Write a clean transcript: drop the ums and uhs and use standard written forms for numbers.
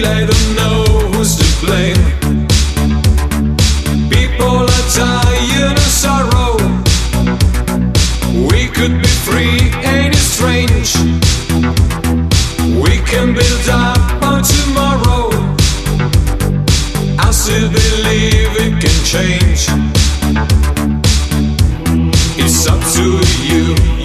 they don't know who's to blame. People are dying of sorrow. We could be free, ain't it strange? We can build up on tomorrow. I still believe it can change. It's up to you.